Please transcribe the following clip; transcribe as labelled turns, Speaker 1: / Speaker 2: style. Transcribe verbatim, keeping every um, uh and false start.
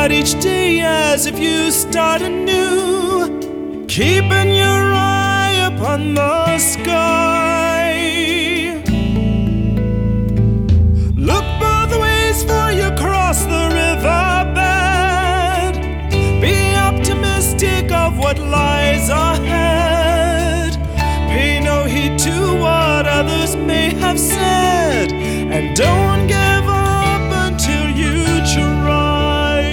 Speaker 1: out each day as if you start anew, keeping your eye upon the sky. Look both ways before you cross the riverbed. Be optimistic of what lies ahead. Pay no heed to what others may have said, and don't